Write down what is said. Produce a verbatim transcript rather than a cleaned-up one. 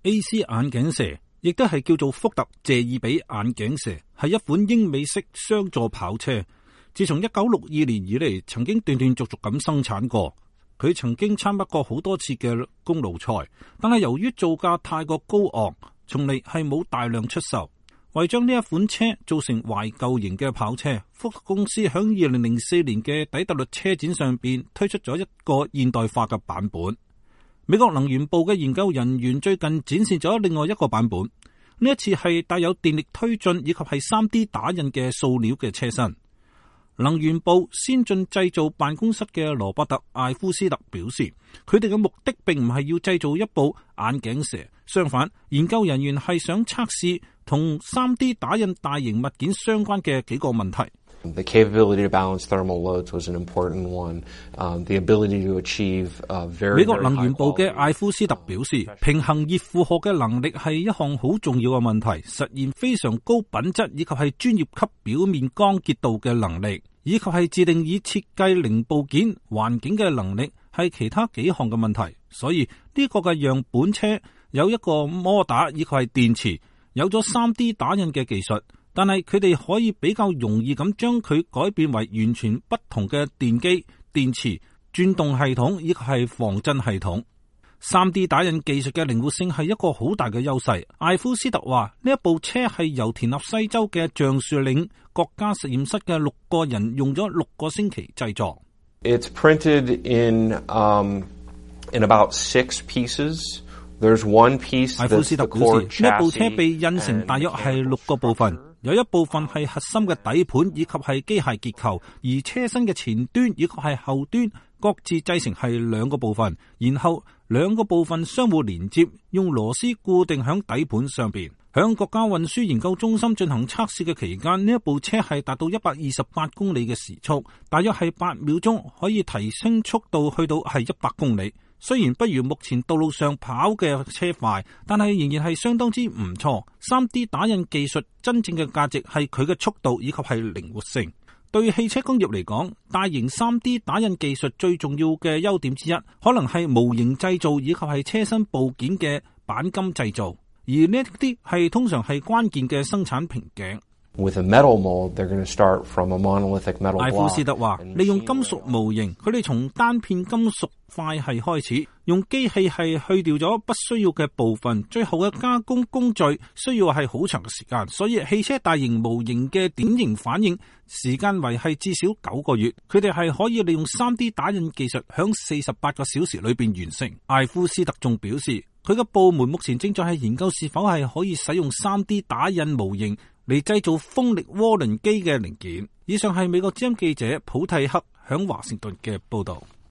A C 眼鏡蛇亦都係叫做福特謝爾比眼鏡蛇，係一款英美式雙座跑車。自從一九六二年以嚟，曾經斷斷續續咁生產過。佢曾經參加過好多次嘅公路賽，但係由於造價太過高昂，從嚟係冇大量出售。為將呢一款車做成懷舊型嘅跑車，福特公司響二零零四年嘅底特律車展上邊推出咗一個現代化嘅版本。美國能源部嘅研究人員最近展示咗另外一個版本，呢一次係帶有電力推進以及係 三 D 打印嘅塑料嘅車身。能源部先進製造辦公室嘅羅伯特艾夫斯特表示，佢哋嘅目的並唔係要製造一部眼鏡蛇，相反，研究人員係想測試同 三 D 打印大型物件相關嘅幾個問題。 The capability to balance thermal loads was an important one. Um, the ability to achieve uh, very, 美國能源部嘅艾夫斯特表示，平衡熱負荷嘅能力係一項好重要嘅問題，實現非常高品質以及係專業級表面光潔度嘅能力，以及係自定義設計零部件環境嘅能力，係其他幾項嘅問題。所以呢個嘅樣本車有一個摩打以及係電池，有咗 三 D 打印嘅技術。但係佢哋可以比較容易咁將佢改變為完全不同嘅電機、電池、轉動系統以及係防震系統。三 D 打印技術嘅靈活性係一個好大嘅優勢。艾夫斯特話：呢一部車係由田納西州嘅橡樹嶺國家實驗室嘅六個人用咗六個星期製作。 It's printed in, um, in about six pieces.There's one piece 艾夫斯特表示，呢一部車被印成大約係六個部分，有一部分係核心嘅底盤以及係機械結構，而車身嘅前端以及係後端各自製成係兩個部分，然後兩個部分相互連接，用螺絲固定響底盤上邊。響國家運輸研究中心進行測試嘅期間，呢一部車係達到一百二十八公里嘅時速，大約係八秒鐘可以提升速度去到係一百公里。雖然不如目前道路上跑嘅車快，但係仍然係相當之唔錯。三 D 打印技術真正嘅價值係佢嘅速度以及係靈活性。對汽車工業嚟講，大型 三 D 打印技術最重要嘅優點之一，可能係模型製造以及係車身部件嘅鈑金製造，而呢一啲係通常係關鍵嘅生產瓶頸。 With a metal mold, they're going to start from a monolithic metal block. 艾夫斯特話，利用金屬模型，佢哋從單片金屬塊係開始，用機器係去掉咗不需要嘅部分，最後嘅加工工序需要係好長嘅時間，所以汽車大型模型嘅典型反應時間為係至少九個月。佢哋係可以利用 三 D 打印技術響四十八個小時裏邊完成。艾夫斯特仲表示，佢嘅部門目前正在係研究是否係可以使用 三 D 打印模型嚟製造風力渦輪機嘅零件。以上係美國之音記者普蒂克響華盛頓嘅報道。